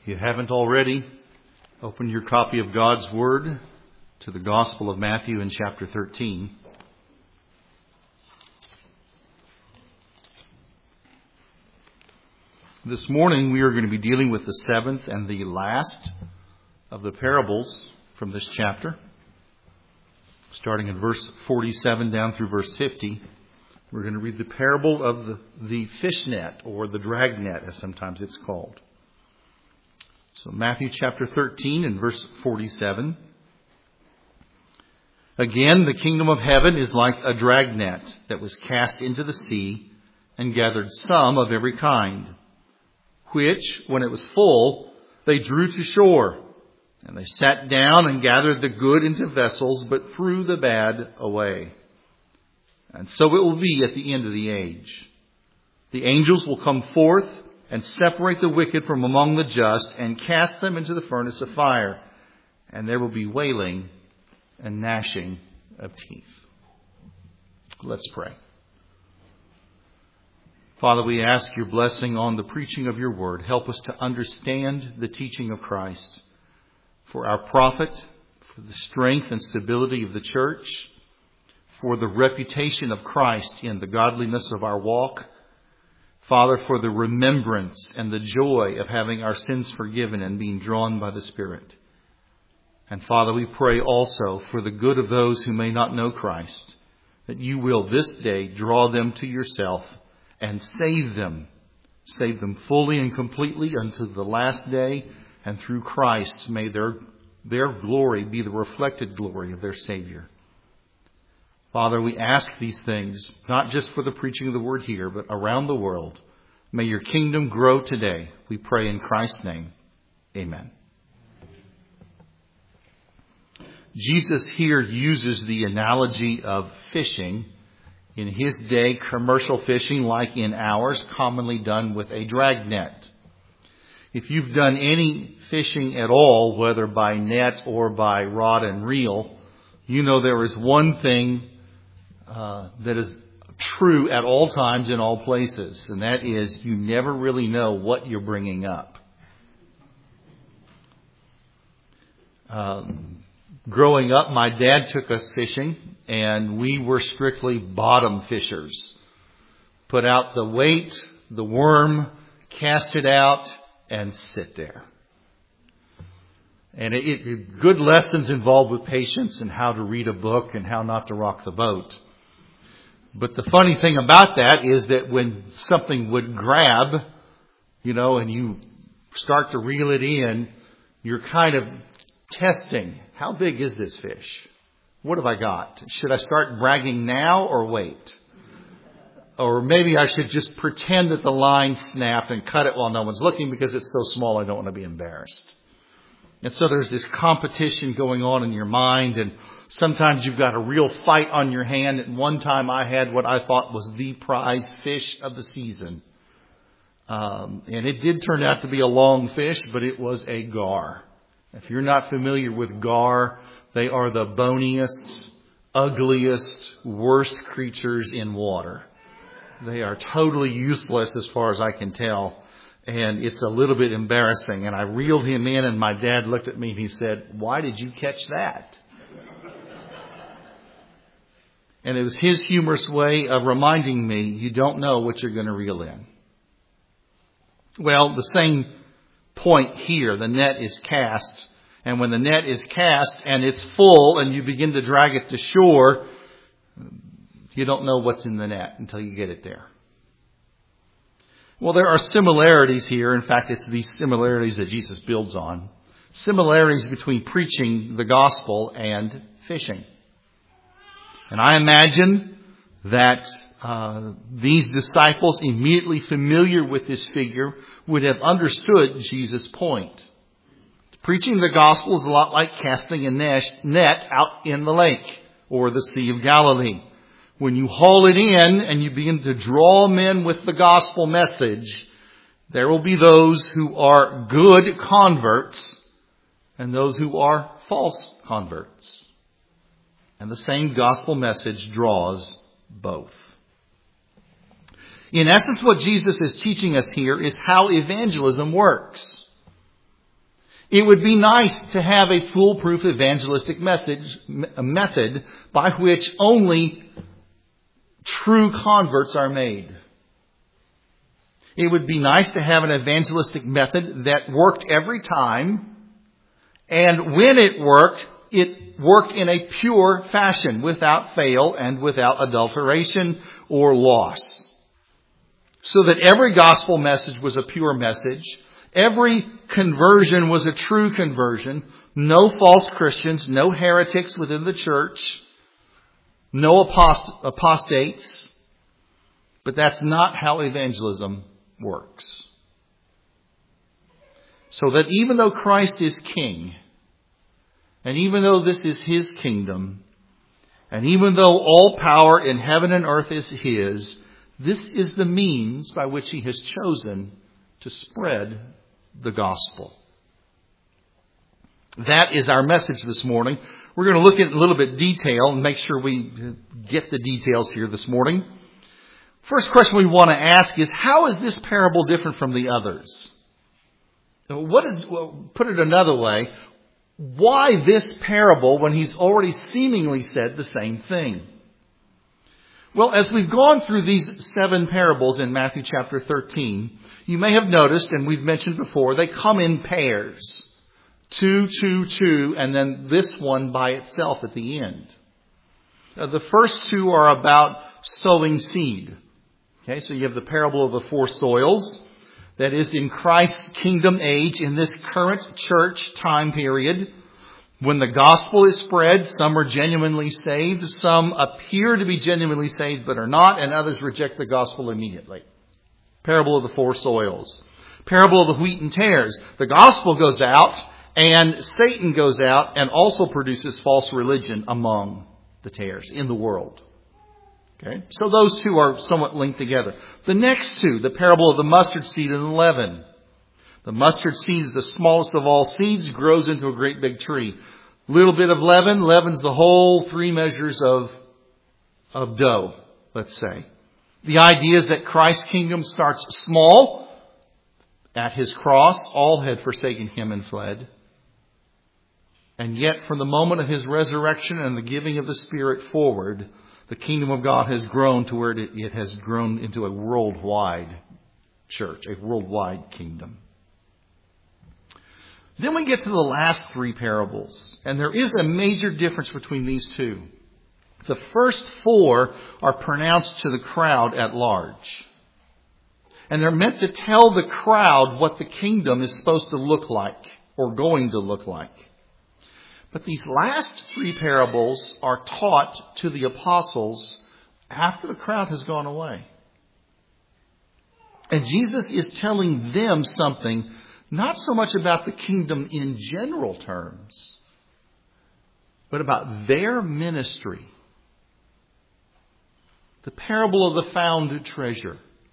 you haven't already, open your copy of God's Word to the Gospel of Matthew in chapter 13. This morning we are going to be dealing with the seventh and the last of the parables from this chapter. Starting in verse 47 down through verse 50, we're going to read the parable of the fish net, or the drag net as sometimes it's called. So Matthew chapter 13 and verse 47. Again, the kingdom of heaven is like a drag net that was cast into the sea and gathered some of every kind, which, when it was full, they drew to shore. And they sat down and gathered the good into vessels, but threw the bad away. And so it will be at the end of the age. The angels will come forth and separate the wicked from among the just and cast them into the furnace of fire. And there will be wailing and gnashing of teeth. Let's pray. Father, we ask your blessing on the preaching of your word. Help us to understand the teaching of Christ for our profit, for the strength and stability of the church, for the reputation of Christ in the godliness of our walk. Father, for the remembrance and the joy of having our sins forgiven and being drawn by the Spirit. And Father, we pray also for the good of those who may not know Christ, that you will this day draw them to yourself and save them fully and completely unto the last day. And through Christ, may their glory be the reflected glory of their Savior. Father, we ask these things, not just for the preaching of the word here, but around the world. May your kingdom grow today. We pray in Christ's name. Amen. Jesus here uses the analogy of fishing. In his day, commercial fishing, like in ours, commonly done with a drag net. If you've done any fishing at all, whether by net or by rod and reel, you know there is one thing that is true at all times in all places, and that is you never really know what you're bringing up. Growing up, my dad took us fishing, and we were strictly bottom fishers. Put out the weight, the worm, cast it out, and sit there. And good lessons involved with patience and how to read a book and how not to rock the boat. But the funny thing about that is that when something would grab, and you start to reel it in, you're kind of testing. How big is this fish? What have I got? Should I start bragging now or wait? Or maybe I should just pretend that the line snapped and cut it while no one's looking because it's so small I don't want to be embarrassed. And so there's this competition going on in your mind, and sometimes you've got a real fight on your hand. At one time I had what I thought was the prize fish of the season. And it did turn out to be a long fish, but it was a gar. If you're not familiar with gar, they are the boniest, ugliest, worst creatures in water. They are totally useless as far as I can tell. And it's a little bit embarrassing. And I reeled him in, and my dad looked at me and he said, "Why did you catch that?" And it was his humorous way of reminding me, you don't know what you're going to reel in. Well, the same point here. The net is cast. And when the net is cast and it's full and you begin to drag it to shore, you don't know what's in the net until you get it there. Well, there are similarities here. In fact, it's these similarities that Jesus builds on. Similarities between preaching the gospel and fishing. And I imagine that these disciples, immediately familiar with this figure, would have understood Jesus' point. Preaching the gospel is a lot like casting a net out in the lake or the Sea of Galilee. When you haul it in and you begin to draw men with the gospel message, there will be those who are good converts and those who are false converts. And the same gospel message draws both. In essence, what Jesus is teaching us here is how evangelism works. It would be nice to have a foolproof evangelistic method by which only true converts are made. It would be nice to have an evangelistic method that worked every time, and when it worked in a pure fashion, without fail and without adulteration or loss. So that every gospel message was a pure message. Every conversion was a true conversion. No false Christians, no heretics within the church, no apostates. But that's not how evangelism works. So that even though Christ is King, and even though this is His kingdom, and even though all power in heaven and earth is His, this is the means by which He has chosen to spread the gospel. That is our message this morning. We're going to look at a little bit detail and make sure we get the details here this morning. First question we want to ask is, how is this parable different from the others? Put it another way, why this parable when He's already seemingly said the same thing? Well, as we've gone through these 7 parables in Matthew chapter 13, you may have noticed, and we've mentioned before, they come in pairs. 2, 2, 2, and then this one by itself at the end. The first 2 are about sowing seed. Okay, so you have the parable of the 4 soils. That is in Christ's kingdom age, in this current church time period. When the gospel is spread, some are genuinely saved, some appear to be genuinely saved but are not, and others reject the gospel immediately. Parable of the 4 soils. Parable of the wheat and tares. The gospel goes out, and Satan goes out and also produces false religion among the tares in the world. Okay, so those 2 are somewhat linked together. The next 2, the parable of the mustard seed and the leaven. The mustard seed is the smallest of all seeds, grows into a great big tree. Little bit of leaven. Leaven's the whole 3 measures of dough, let's say. The idea is that Christ's kingdom starts small. At His cross, all had forsaken Him and fled. And yet, from the moment of His resurrection and the giving of the Spirit forward, the kingdom of God has grown to where it has grown into a worldwide church, a worldwide kingdom. Then we get to the last 3 parables, and there is a major difference between these 2. The first 4 are pronounced to the crowd at large. And they're meant to tell the crowd what the kingdom is supposed to look like, or going to look like. But these last 3 parables are taught to the apostles after the crowd has gone away. And Jesus is telling them something, not so much about the kingdom in general terms, but about their ministry. The parable of the found treasure.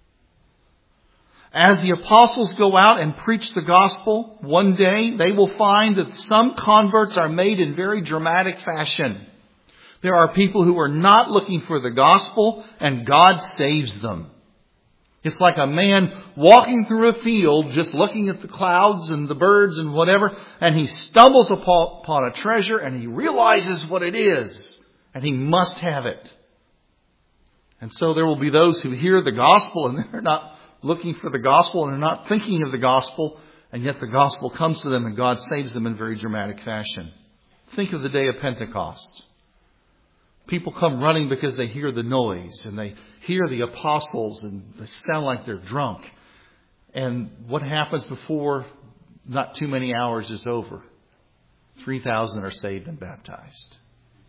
As the apostles go out and preach the gospel, one day they will find that some converts are made in very dramatic fashion. There are people who are not looking for the gospel, and God saves them. It's like a man walking through a field, just looking at the clouds and the birds and whatever, and he stumbles upon a treasure and he realizes what it is, and he must have it. And so there will be those who hear the gospel and they're not looking for the gospel and they're not thinking of the gospel, and yet the gospel comes to them and God saves them in very dramatic fashion. Think of the day of Pentecost. People come running because they hear the noise and they hear the apostles and they sound like they're drunk. And what happens before not too many hours is over? 3,000 are saved and baptized.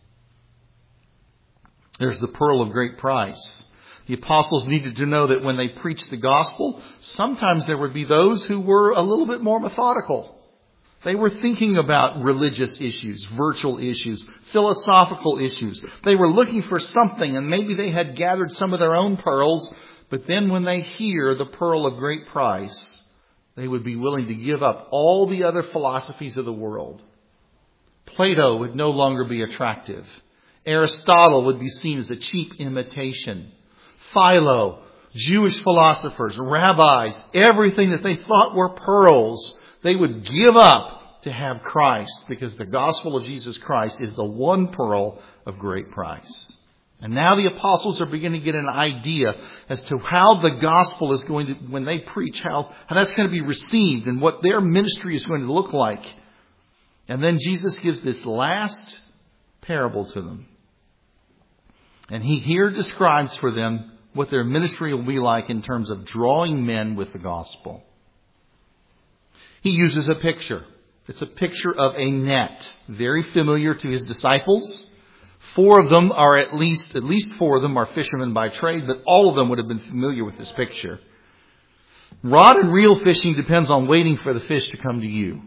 There's the pearl of great price. The apostles needed to know that when they preached the gospel, sometimes there would be those who were a little bit more methodical. They were thinking about religious issues, virtual issues, philosophical issues. They were looking for something, and maybe they had gathered some of their own pearls, but then when they hear the pearl of great price, they would be willing to give up all the other philosophies of the world. Plato would no longer be attractive. Aristotle would be seen as a cheap imitation. Philo, Jewish philosophers, rabbis, everything that they thought were pearls, they would give up to have Christ, because the gospel of Jesus Christ is the one pearl of great price. And now the apostles are beginning to get an idea as to how the gospel is going to, when they preach, how that's going to be received and what their ministry is going to look like. And then Jesus gives this last parable to them. And he here describes for them what their ministry will be like in terms of drawing men with the gospel. He uses a picture. It's a picture of a net, very familiar to his disciples. At least four of them are fishermen by trade, but all of them would have been familiar with this picture. Rod and reel fishing depends on waiting for the fish to come to you.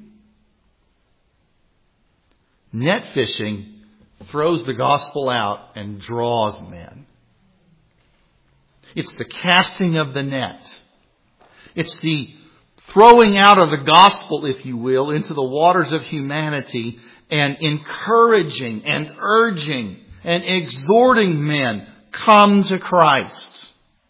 Net fishing throws the gospel out and draws men. It's the casting of the net. It's the throwing out of the gospel, if you will, into the waters of humanity and encouraging and urging and exhorting men, come to Christ.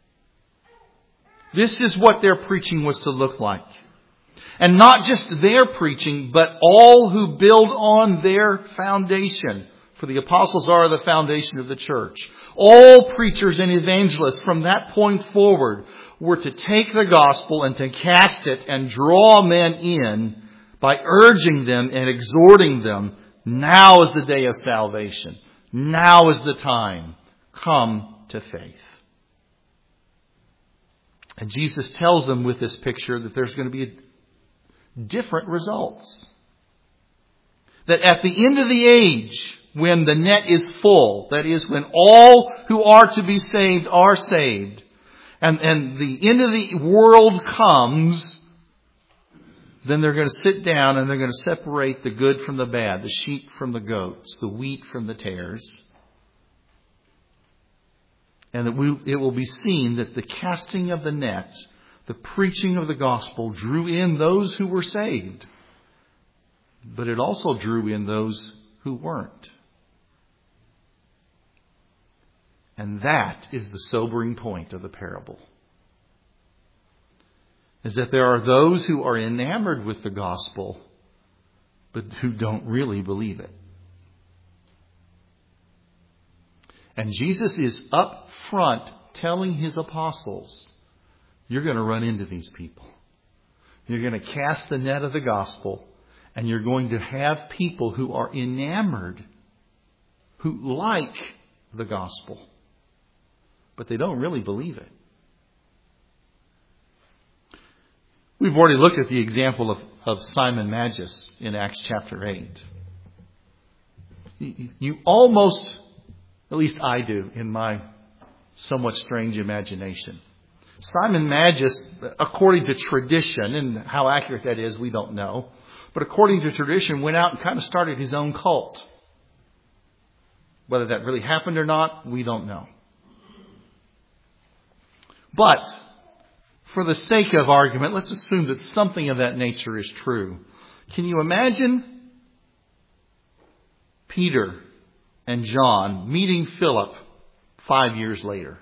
This is what their preaching was to look like. And not just their preaching, but all who build on their foundation. For the apostles are the foundation of the church. All preachers and evangelists from that point forward were to take the gospel and to cast it and draw men in by urging them and exhorting them. Now is the day of salvation. Now is the time. Come to faith. And Jesus tells them with this picture that there's going to be different results. That at the end of the age, when the net is full, that is, when all who are to be saved are saved, and the end of the world comes, then they're going to sit down and they're going to separate the good from the bad, the sheep from the goats, the wheat from the tares. And it will be seen that the casting of the net, the preaching of the gospel, drew in those who were saved. But it also drew in those who weren't. And that is the sobering point of the parable. Is that there are those who are enamored with the gospel, but who don't really believe it. And Jesus is up front telling his apostles, you're going to run into these people. You're going to cast the net of the gospel, and you're going to have people who are enamored, who like the gospel, but they don't really believe it. We've already looked at the example of Simon Magus in Acts chapter 8. You almost, at least I do, in my somewhat strange imagination. Simon Magus, according to tradition, and how accurate that is, we don't know, but according to tradition, went out and kind of started his own cult. Whether that really happened or not, we don't know. But for the sake of argument, let's assume that something of that nature is true. Can you imagine Peter and John meeting Philip 5 years later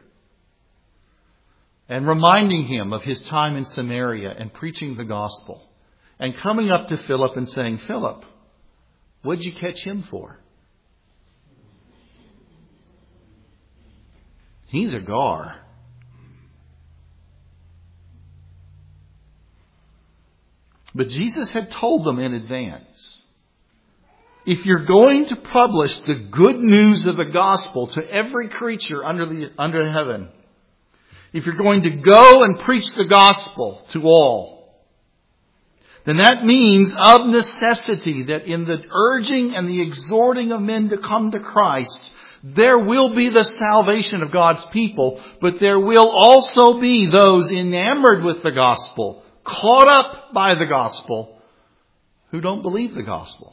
and reminding him of his time in Samaria and preaching the gospel, and coming up to Philip and saying, Philip, what'd you catch him for? He's a gar. But Jesus had told them in advance, if you're going to publish the good news of the gospel to every creature under heaven, if you're going to go and preach the gospel to all, then that means of necessity that in the urging and the exhorting of men to come to Christ, there will be the salvation of God's people, but there will also be those enamored with the gospel, caught up by the gospel, who don't believe the gospel.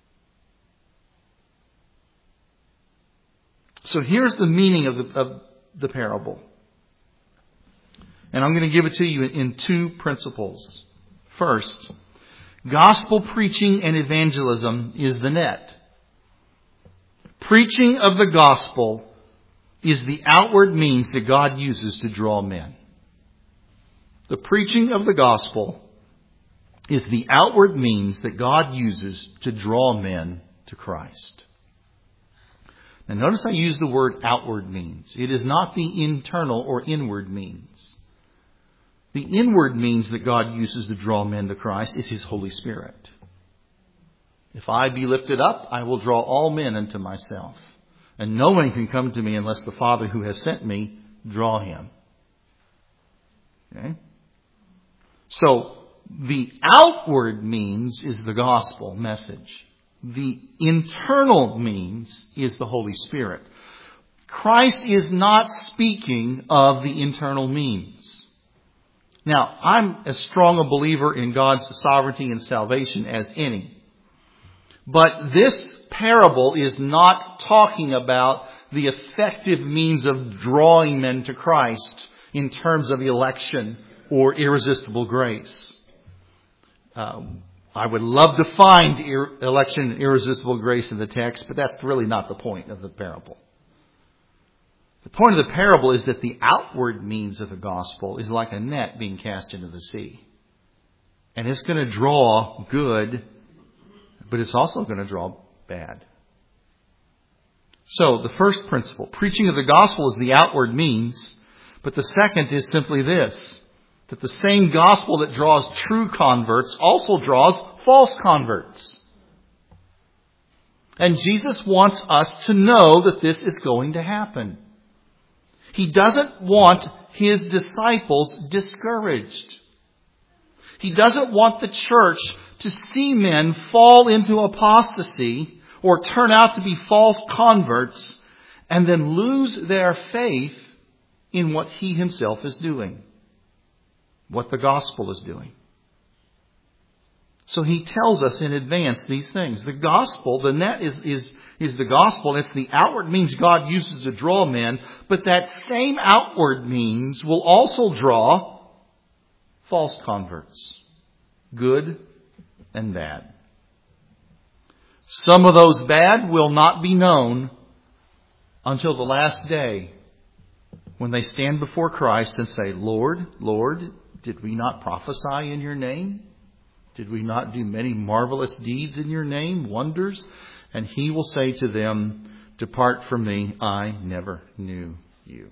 So here's the meaning of the parable. And I'm going to give it to you in 2 principles. First, gospel preaching and evangelism is the net. Preaching of the gospel is the outward means that God uses to draw men. The preaching of the gospel is the outward means that God uses to draw men to Christ. Now notice I use the word outward means. It is not the internal or inward means. The inward means that God uses to draw men to Christ is His Holy Spirit. If I be lifted up, I will draw all men unto myself. And no one can come to me unless the Father who has sent me draw him. Okay? So, the outward means is the gospel message. The internal means is the Holy Spirit. Christ is not speaking of the internal means. Now, I'm as strong a believer in God's sovereignty and salvation as any. But this parable is not talking about the effective means of drawing men to Christ in terms of election or irresistible grace. I would love to find election and irresistible grace in the text, but that's really not the point of the parable. The point of the parable is that the outward means of the gospel is like a net being cast into the sea. And it's going to draw good, but it's also going to draw bad. So the first principle, preaching of the gospel is the outward means, but the second is simply this, that the same gospel that draws true converts also draws false converts. And Jesus wants us to know that this is going to happen. He doesn't want His disciples discouraged. He doesn't want the church to see men fall into apostasy or turn out to be false converts and then lose their faith in what He Himself is doing, what the gospel is doing. So He tells us in advance these things. The gospel, the net is the gospel. It's the outward means God uses to draw men, but that same outward means will also draw false converts, good and bad. Some of those bad will not be known until the last day when they stand before Christ and say, Lord, Lord, did we not prophesy in your name? Did we not do many marvelous deeds in your name, wonders? And He will say to them, depart from me, I never knew you.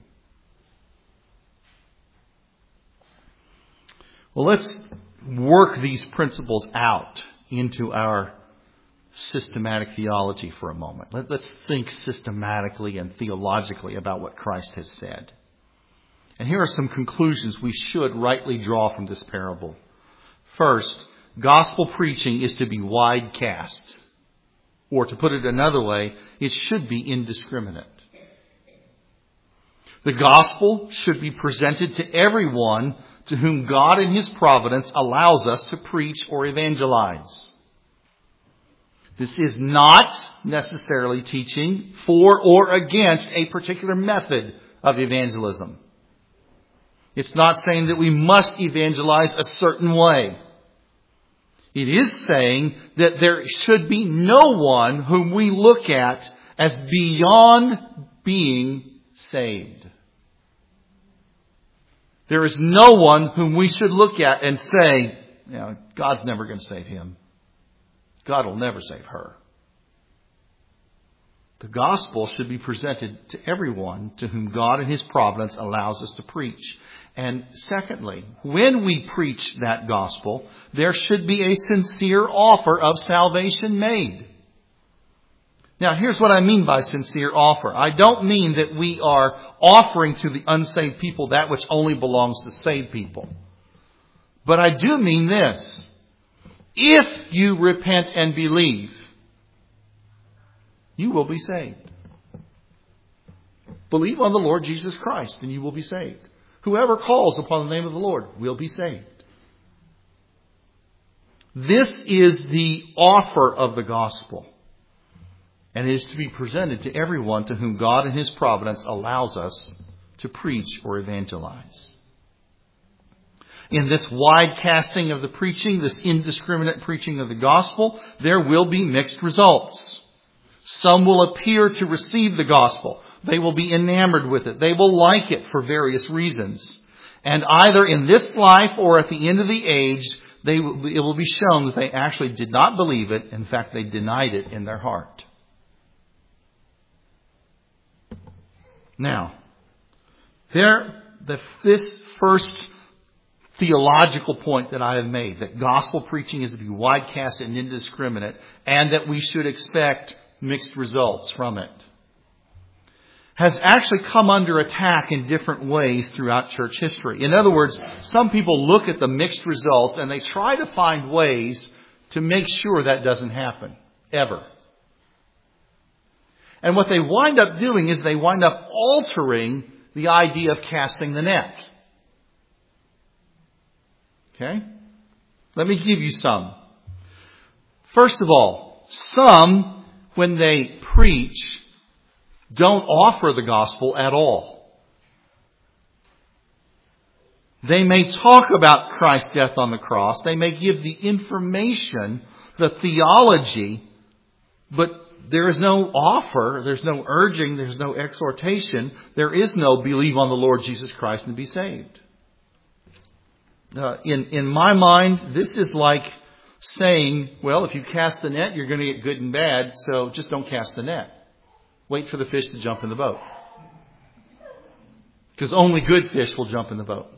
Well, let's work these principles out into our systematic theology for a moment. Let's think systematically and theologically about what Christ has said. And here are some conclusions we should rightly draw from this parable. First, gospel preaching is to be wide cast. Or to put it another way, it should be indiscriminate. The gospel should be presented to everyone to whom God in His providence allows us to preach or evangelize. This is not necessarily teaching for or against a particular method of evangelism. It's not saying that we must evangelize a certain way. It is saying that there should be no one whom we look at as beyond being saved. There is no one whom we should look at and say, God's never going to save him. God will never save her. The gospel should be presented to everyone to whom God in His providence allows us to preach. And secondly, when we preach that gospel, there should be a sincere offer of salvation made. Now, here's what I mean by sincere offer. I don't mean that we are offering to the unsaved people that which only belongs to saved people. But I do mean this. If you repent and believe, you will be saved. Believe on the Lord Jesus Christ and you will be saved. Whoever calls upon the name of the Lord will be saved. This is the offer of the gospel. And it is to be presented to everyone to whom God in His providence allows us to preach or evangelize. In this wide casting of the preaching, this indiscriminate preaching of the gospel, there will be mixed results. Some will appear to receive the gospel. They will be enamored with it. They will like it for various reasons. And either in this life or at the end of the age, it will be shown that they actually did not believe it. In fact, they denied it in their heart. Now, this first theological point that I have made, that gospel preaching is to be wide-cast and indiscriminate, and that we should expect mixed results from it, has actually come under attack in different ways throughout church history. In other words, some people look at the mixed results and they try to find ways to make sure that doesn't happen, ever. And what they wind up doing is they wind up altering the idea of casting the net. Okay? Let me give you some. First of all, some, when they preach, don't offer the gospel at all. They may talk about Christ's death on the cross. They may give the information, the theology, but there is no offer, there's no urging, there's no exhortation, there is no believe on the Lord Jesus Christ and be saved. In my mind, this is like saying, well, if you cast the net, you're going to get good and bad, so just don't cast the net. Wait for the fish to jump in the boat. Because only good fish will jump in the boat.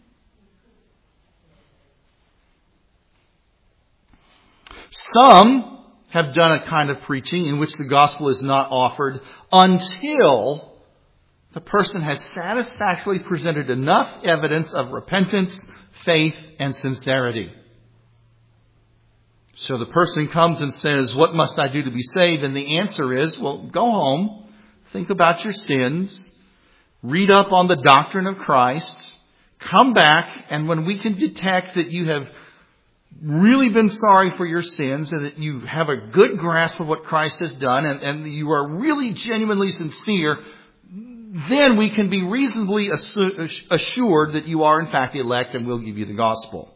Some have done a kind of preaching in which the gospel is not offered until the person has satisfactorily presented enough evidence of repentance, faith, and sincerity. So the person comes and says, what must I do to be saved? And the answer is, well, go home, think about your sins, read up on the doctrine of Christ, come back, and when we can detect that you have really been sorry for your sins and that you have a good grasp of what Christ has done and you are really genuinely sincere, then we can be reasonably assured that you are in fact elect and we'll give you the gospel.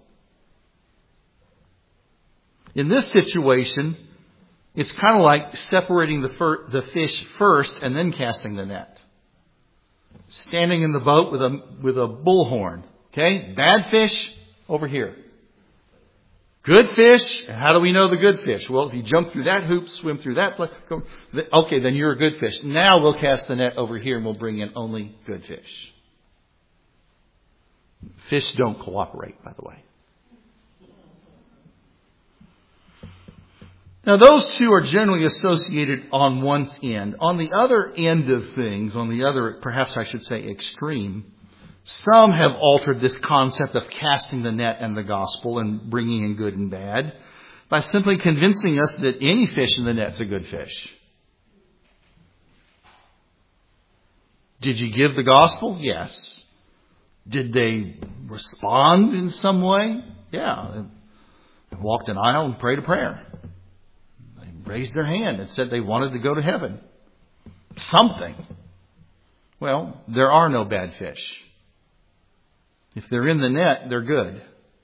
In this situation, it's kind of like separating the fish first and then casting the net. Standing in the boat with a bullhorn. Okay? Bad fish, over here. Good fish, how do we know the good fish? Well, if you jump through that hoop, swim through that place, okay, then you're a good fish. Now we'll cast the net over here and we'll bring in only good fish. Fish don't cooperate, by the way. Now those two are generally associated on one end. On the other end of things, on the other, perhaps I should say extreme, some have altered this concept of casting the net and the gospel and bringing in good and bad by simply convincing us that any fish in the net's a good fish. Did you give the gospel? Yes. Did they respond in some way? Yeah. They walked an aisle and prayed a prayer. They raised their hand and said they wanted to go to heaven. Something. Well, there are no bad fish. If they're in the net, they're good.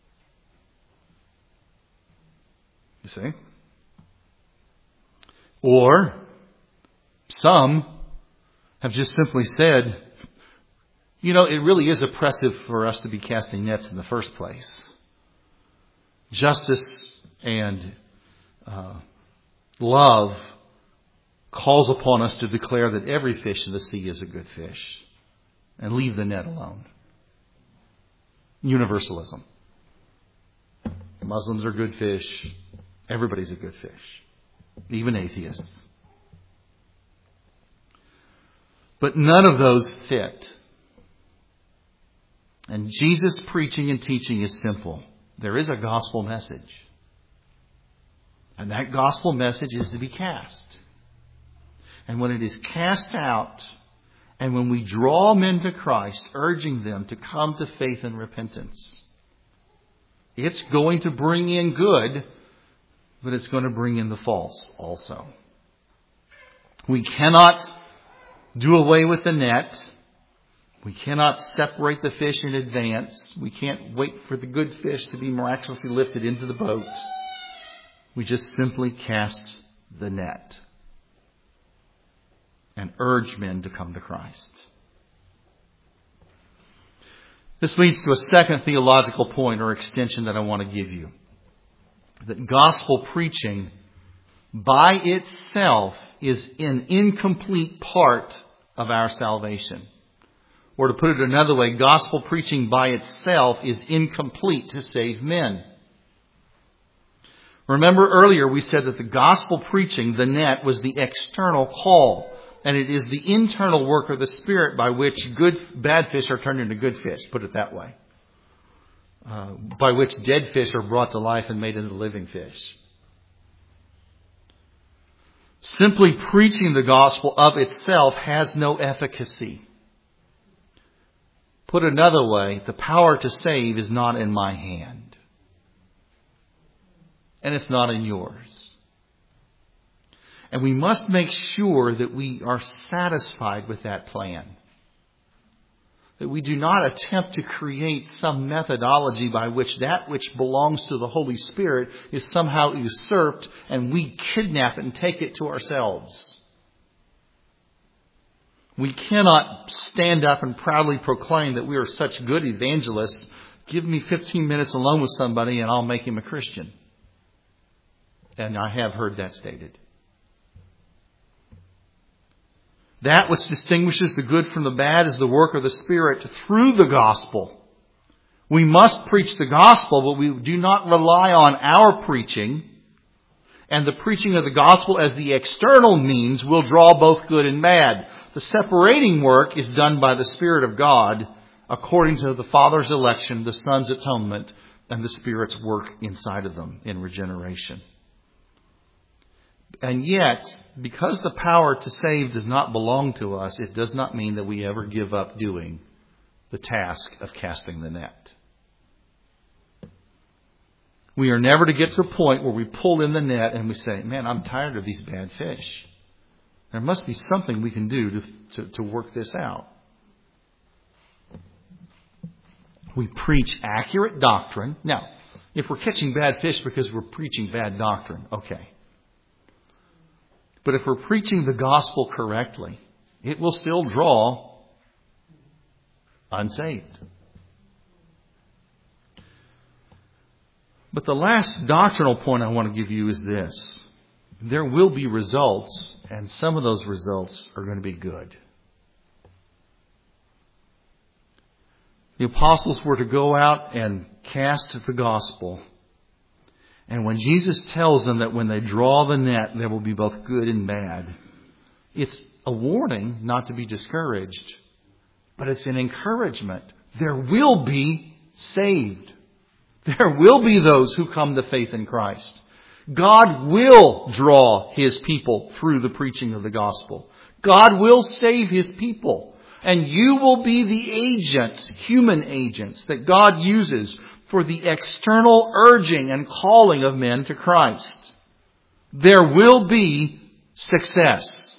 You see? Or some have just simply said, you know, it really is oppressive for us to be casting nets in the first place. Justice and love calls upon us to declare that every fish in the sea is a good fish and leave the net alone. Universalism. Muslims are good fish. Everybody's a good fish. Even atheists. But none of those fit. And Jesus' preaching and teaching is simple. There is a gospel message. And that gospel message is to be cast. And when it is cast out, and when we draw men to Christ, urging them to come to faith and repentance, it's going to bring in good, but it's going to bring in the false also. We cannot do away with the net. We cannot separate the fish in advance. We can't wait for the good fish to be miraculously lifted into the boat. We just simply cast the net and urge men to come to Christ. This leads to a second theological point or extension that I want to give you. That gospel preaching by itself is an incomplete part of our salvation. Or to put it another way, gospel preaching by itself is incomplete to save men. Remember earlier we said that the gospel preaching, the net, was the external call. And it is the internal work of the Spirit by which bad fish are turned into good fish, put it that way. By which dead fish are brought to life and made into living fish. Simply preaching the gospel of itself has no efficacy. Put another way, the power to save is not in my hand. And it's not in yours. And we must make sure that we are satisfied with that plan. That we do not attempt to create some methodology by which that which belongs to the Holy Spirit is somehow usurped and we kidnap it and take it to ourselves. We cannot stand up and proudly proclaim that we are such good evangelists. Give me 15 minutes alone with somebody and I'll make him a Christian. And I have heard that stated. That which distinguishes the good from the bad is the work of the Spirit through the gospel. We must preach the gospel, but we do not rely on our preaching. And the preaching of the gospel as the external means will draw both good and bad. The separating work is done by the Spirit of God according to the Father's election, the Son's atonement, and the Spirit's work inside of them in regeneration. And yet, because the power to save does not belong to us, it does not mean that we ever give up doing the task of casting the net. We are never to get to a point where we pull in the net and we say, man, I'm tired of these bad fish. There must be something we can do to work this out. We preach accurate doctrine. Now, if we're catching bad fish because we're preaching bad doctrine, okay. But if we're preaching the gospel correctly, it will still draw unsaved. But the last doctrinal point I want to give you is this. There will be results, and some of those results are going to be good. The apostles were to go out and cast the gospel. And when Jesus tells them that when they draw the net, there will be both good and bad, it's a warning not to be discouraged, but it's an encouragement. There will be saved. There will be those who come to faith in Christ. God will draw His people through the preaching of the gospel. God will save His people. And you will be the agents, human agents, that God uses for the external urging and calling of men to Christ. There will be success.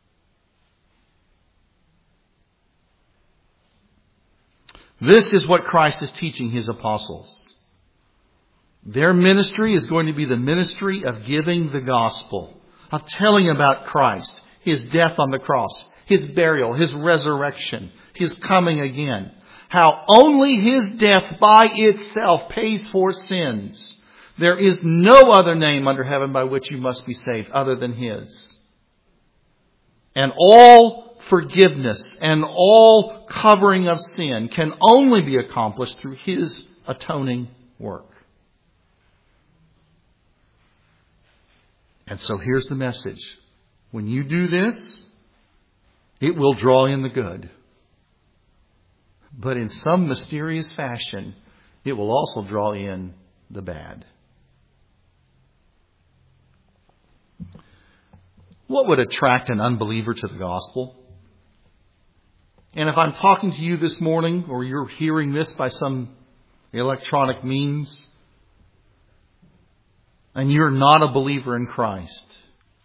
This is what Christ is teaching His apostles. Their ministry is going to be the ministry of giving the gospel, of telling about Christ, His death on the cross, His burial, His resurrection, His coming again. How only His death by itself pays for sins. There is no other name under heaven by which you must be saved other than His. And all forgiveness and all covering of sin can only be accomplished through His atoning work. And so here's the message. When you do this, it will draw in the good. But in some mysterious fashion, it will also draw in the bad. What would attract an unbeliever to the gospel? And if I'm talking to you this morning, or you're hearing this by some electronic means, and you're not a believer in Christ,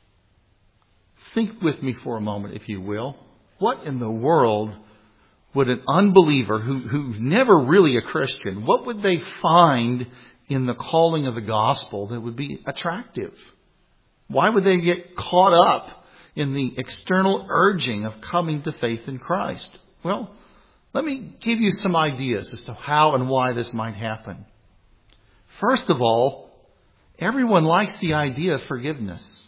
think with me for a moment, if you will. What in the world would an unbeliever who's never really a Christian, what would they find in the calling of the gospel that would be attractive? Why would they get caught up in the external urging of coming to faith in Christ? Well, Let me give you some ideas as to how and why this might happen. First of all, everyone likes the idea of forgiveness.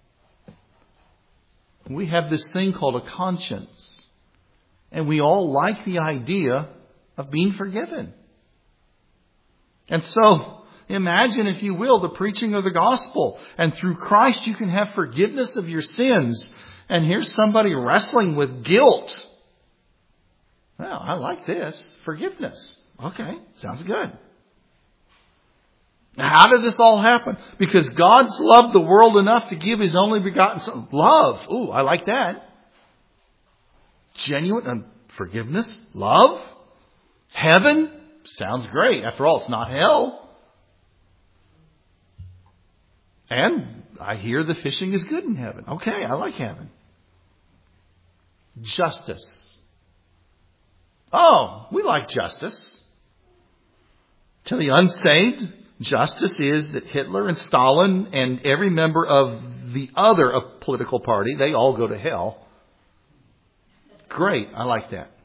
We have this thing called a conscience. And we all like the idea of being forgiven. And so, imagine, if you will, the preaching of the gospel. And through Christ you can have forgiveness of your sins. And here's somebody wrestling with guilt. Well, I like this. Forgiveness. Okay, sounds good. Now, how did this all happen? Because God's loved the world enough to give His only begotten Son. Love. Ooh, I like that. Genuine forgiveness. Love. Heaven. Sounds great. After all, it's not hell. And I hear the fishing is good in heaven. Okay, I like heaven. Justice. Oh, we like justice. To the unsaved, justice is that Hitler and Stalin and every member of the other political party, they all go to hell. Great, I like that.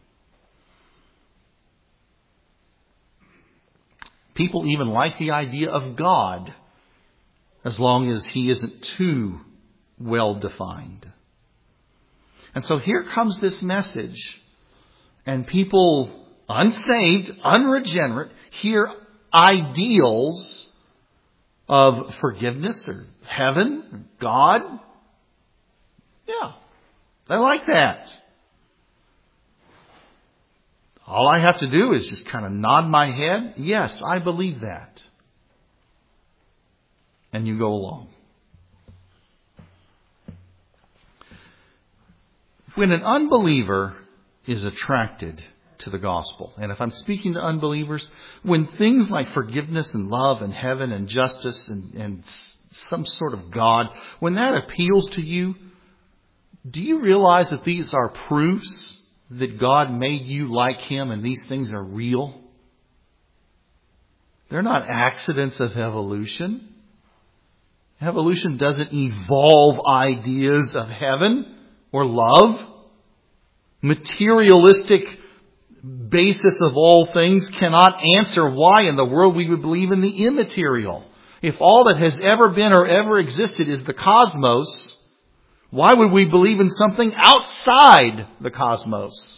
People even like the idea of God, as long as He isn't too well defined. And so here comes this message, and people, unsaved, unregenerate, hear ideals of forgiveness or heaven, or God. Yeah, they like that. All I have to do is just kind of nod my head. Yes, I believe that. And you go along. When an unbeliever is attracted to the gospel, and if I'm speaking to unbelievers, when things like forgiveness and love and heaven and justice and some sort of God, when that appeals to you, do you realize that these are proofs that God made you like Him and these things are real? They're not accidents of evolution. Evolution doesn't evolve ideas of heaven or love. Materialistic basis of all things cannot answer why in the world we would believe in the immaterial. If all that has ever been or ever existed is the cosmos, why would we believe in something outside the cosmos?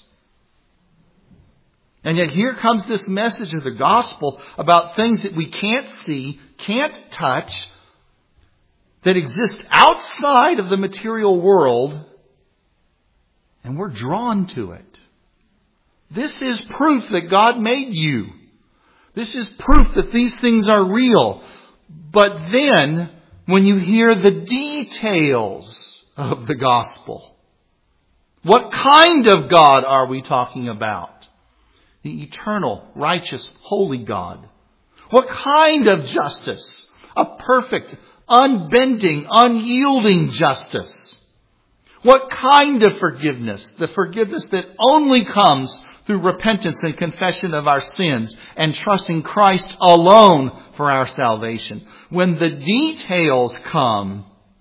And yet here comes this message of the gospel about things that we can't see, can't touch, that exist outside of the material world, and we're drawn to it. This is proof that God made you. This is proof that these things are real. But then, when you hear the details of the gospel, what kind of God are we talking about? The eternal, righteous, holy God. What kind of justice? A perfect, unbending, unyielding justice. What kind of forgiveness? The forgiveness that only comes through repentance and confession of our sins and trusting Christ alone for our salvation. When the details come,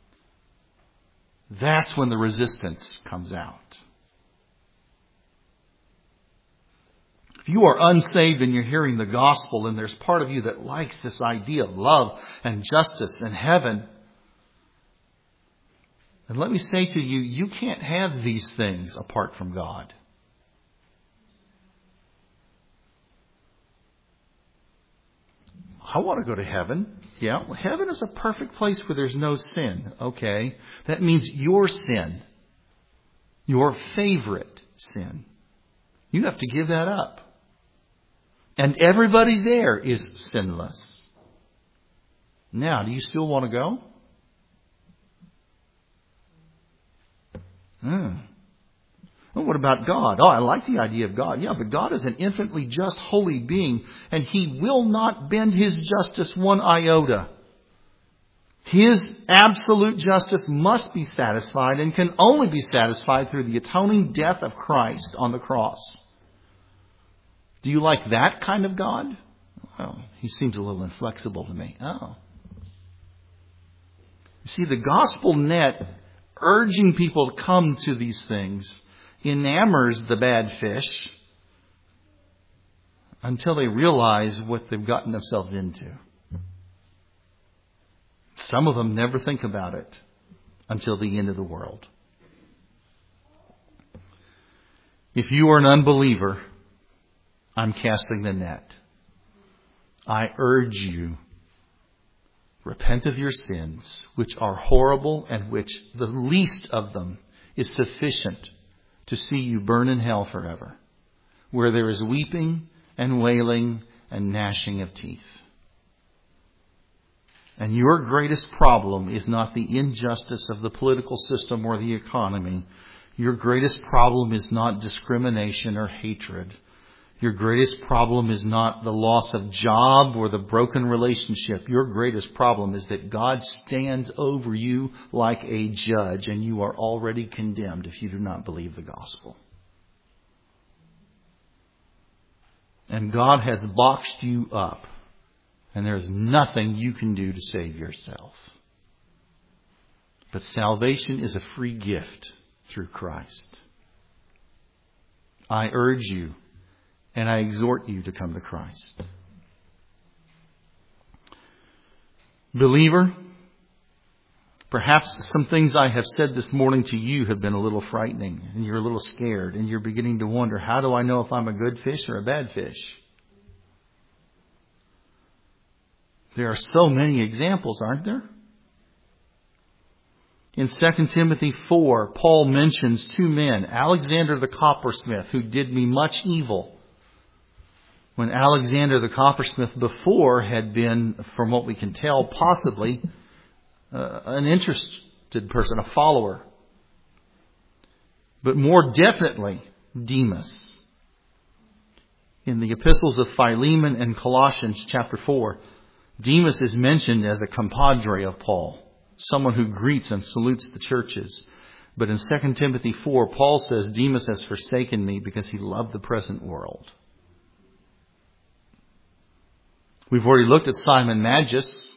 that's when the resistance comes out. If you are unsaved and you're hearing the gospel and there's part of you that likes this idea of love and justice and heaven, then let me say to you, you can't have these things apart from God. I want to go to heaven. Yeah, well, heaven is a perfect place where there's no sin. Okay, that means your sin, your favorite sin, you have to give that up. And everybody there is sinless. Now, do you still want to go? Well, what about God? Oh, I like the idea of God. Yeah, but God is an infinitely just, holy being, and He will not bend His justice one iota. His absolute justice must be satisfied and can only be satisfied through the atoning death of Christ on the cross. Do you like that kind of God? Well, He seems a little inflexible to me. Oh. You see, the gospel net, urging people to come to these things, enamors the bad fish until they realize what they've gotten themselves into. Some of them never think about it until the end of the world. If you are an unbeliever, I'm casting the net. I urge you, repent of your sins, which are horrible and which the least of them is sufficient to see you burn in hell forever, where there is weeping and wailing and gnashing of teeth. And your greatest problem is not the injustice of the political system or the economy. Your greatest problem is not discrimination or hatred. Your greatest problem is not the loss of job or the broken relationship. Your greatest problem is that God stands over you like a judge, and you are already condemned if you do not believe the gospel. And God has boxed you up, and there is nothing you can do to save yourself. But salvation is a free gift through Christ. I urge you, and I exhort you to come to Christ. Believer, perhaps some things I have said this morning to you have been a little frightening, and you're a little scared, and you're beginning to wonder, how do I know if I'm a good fish or a bad fish? There are so many examples, aren't there? In 2 Timothy 4, Paul mentions two men, Alexander the coppersmith, who did me much evil. When Alexander the coppersmith before had been, from what we can tell, possibly an interested person, a follower. But more definitely, Demas. In the epistles of Philemon and Colossians chapter 4, Demas is mentioned as a compadre of Paul, someone who greets and salutes the churches. But in 2 Timothy 4, Paul says, Demas has forsaken me because he loved the present world. We've already looked at Simon Magus.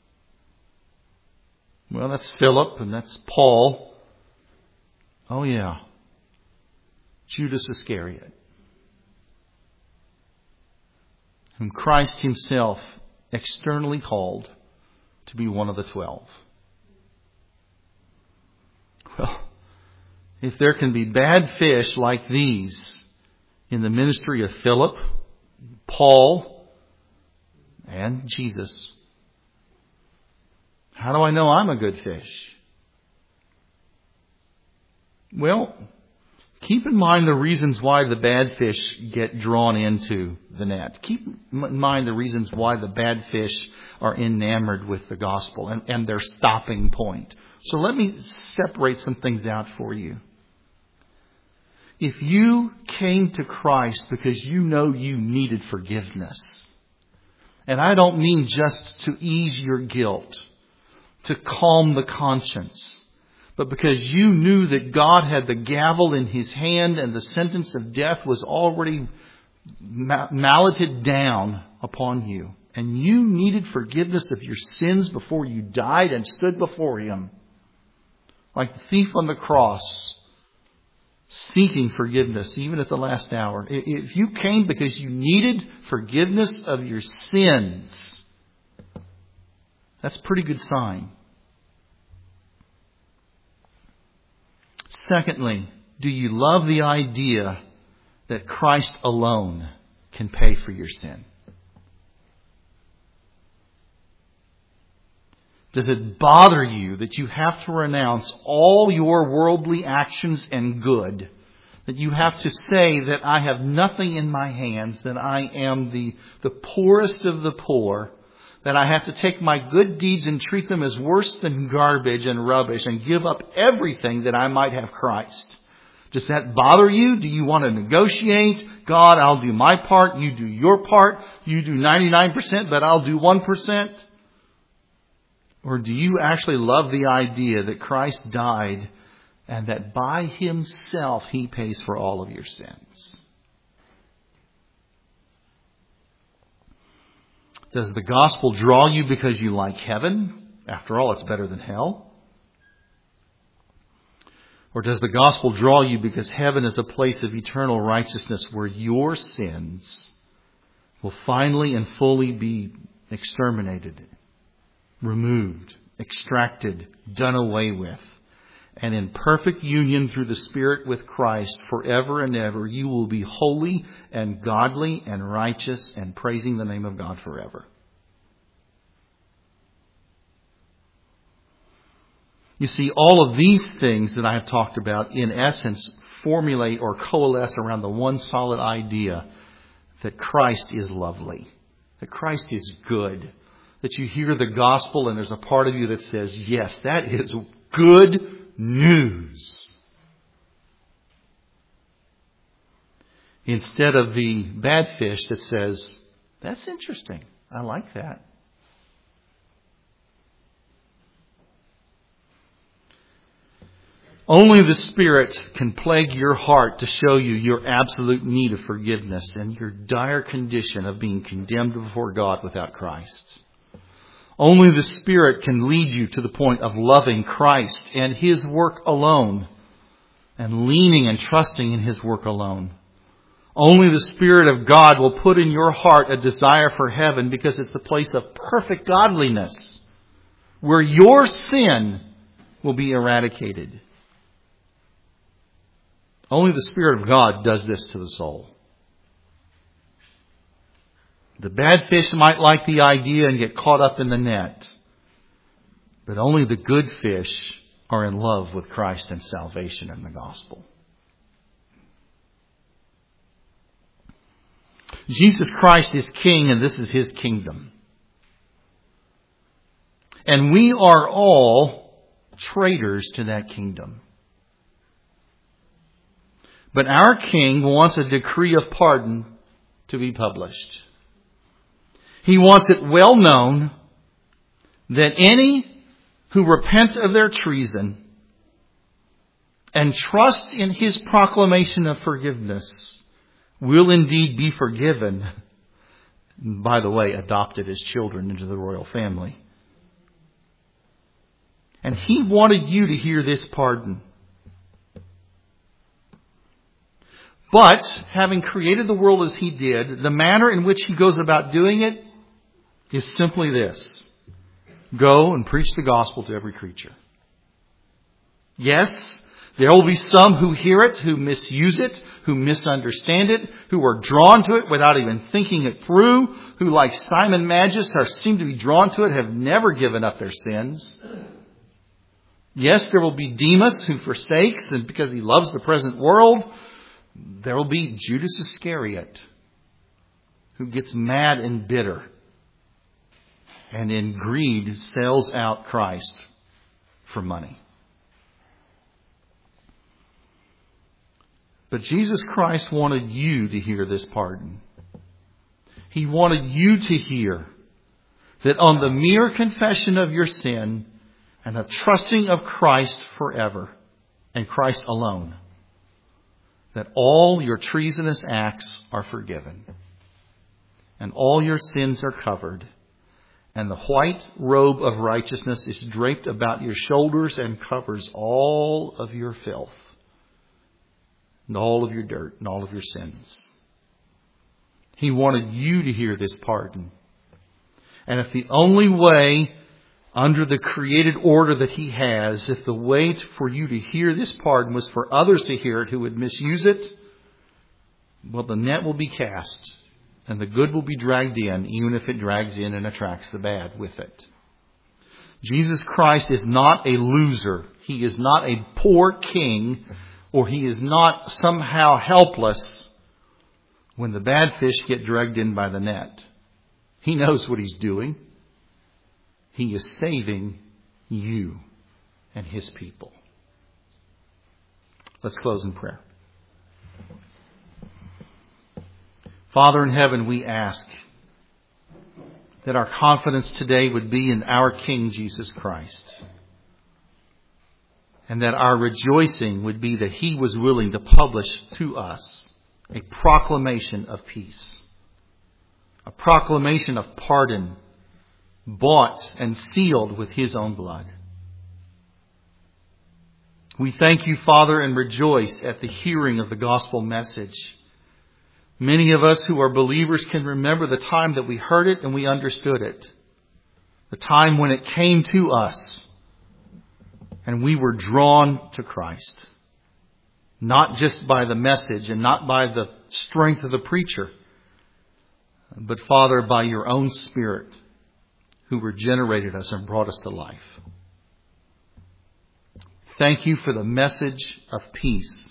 Well, that's Philip and that's Paul. Oh yeah, Judas Iscariot, whom Christ himself externally called to be one of the 12. Well, if there can be bad fish like these in the ministry of Philip, Paul, and Jesus, how do I know I'm a good fish? Well, keep in mind the reasons why the bad fish get drawn into the net. Keep in mind the reasons why the bad fish are enamored with the gospel and their stopping point. So let me separate some things out for you. If you came to Christ because you know you needed forgiveness, and I don't mean just to ease your guilt, to calm the conscience, but because you knew that God had the gavel in his hand and the sentence of death was already malleted down upon you, and you needed forgiveness of your sins before you died and stood before him, like the thief on the cross, seeking forgiveness even at the last hour. If you came because you needed forgiveness of your sins, that's a pretty good sign. Secondly, do you love the idea that Christ alone can pay for your sin? Does it bother you that you have to renounce all your worldly actions and good? That you have to say that I have nothing in my hands, that I am the poorest of the poor, that I have to take my good deeds and treat them as worse than garbage and rubbish and give up everything that I might have Christ? Does that bother you? Do you want to negotiate? God, I'll do my part, you do your part, you do 99%, but I'll do 1%? Or do you actually love the idea that Christ died and that by himself he pays for all of your sins? Does the gospel draw you because you like heaven? After all, it's better than hell. Or does the gospel draw you because heaven is a place of eternal righteousness where your sins will finally and fully be exterminated, removed, extracted, done away with. And in perfect union through the Spirit with Christ forever and ever, you will be holy and godly and righteous and praising the name of God forever. You see, all of these things that I have talked about, in essence, formulate or coalesce around the one solid idea that Christ is lovely, that Christ is good, that you hear the gospel and there's a part of you that says, yes, that is good news. Instead of the bad fish that says, that's interesting, I like that. Only the Spirit can plague your heart to show you your absolute need of forgiveness and your dire condition of being condemned before God without Christ. Only the Spirit can lead you to the point of loving Christ and His work alone and leaning and trusting in His work alone. Only the Spirit of God will put in your heart a desire for heaven because it's the place of perfect godliness where your sin will be eradicated. Only the Spirit of God does this to the soul. The bad fish might like the idea and get caught up in the net. But only the good fish are in love with Christ and salvation and the gospel. Jesus Christ is King, and this is His kingdom. And we are all traitors to that kingdom. But our King wants a decree of pardon to be published. He wants it well known that any who repent of their treason and trust in His proclamation of forgiveness will indeed be forgiven. By the way, adopted as children into the royal family. And He wanted you to hear this pardon. But, having created the world as He did, the manner in which He goes about doing it is simply this. Go and preach the gospel to every creature. Yes, there will be some who hear it, who misuse it, who misunderstand it, who are drawn to it without even thinking it through, who, like Simon Magus, seem to be drawn to it, have never given up their sins. Yes, there will be Demas who forsakes, and because he loves the present world. There will be Judas Iscariot, who gets mad and bitter and in greed sells out Christ for money. But Jesus Christ wanted you to hear this pardon. He wanted you to hear that on the mere confession of your sin and the trusting of Christ forever and Christ alone, that all your treasonous acts are forgiven and all your sins are covered and the white robe of righteousness is draped about your shoulders and covers all of your filth and all of your dirt and all of your sins. He wanted you to hear this pardon. And if the only way under the created order that He has, if the way for you to hear this pardon was for others to hear it who would misuse it, well, the net will be cast and the good will be dragged in, even if it drags in and attracts the bad with it. Jesus Christ is not a loser. He is not a poor king, or He is not somehow helpless when the bad fish get dragged in by the net. He knows what He's doing. He is saving you and His people. Let's close in prayer. Father in heaven, we ask that our confidence today would be in our King Jesus Christ. And that our rejoicing would be that He was willing to publish to us a proclamation of peace. A proclamation of pardon, bought and sealed with His own blood. We thank You, Father, and rejoice at the hearing of the gospel message. Many of us who are believers can remember the time that we heard it and we understood it. The time when it came to us and we were drawn to Christ. Not just by the message and not by the strength of the preacher, but Father, by your own Spirit who regenerated us and brought us to life. Thank you for the message of peace.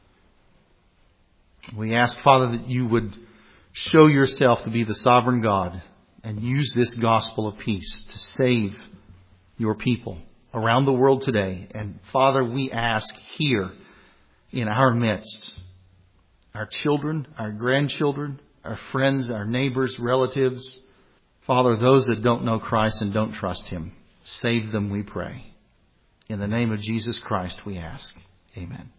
We ask, Father, that you would show yourself to be the sovereign God and use this gospel of peace to save your people around the world today. And Father, we ask here in our midst, our children, our grandchildren, our friends, our neighbors, relatives, Father, those that don't know Christ and don't trust Him, save them, we pray. In the name of Jesus Christ, we ask. Amen.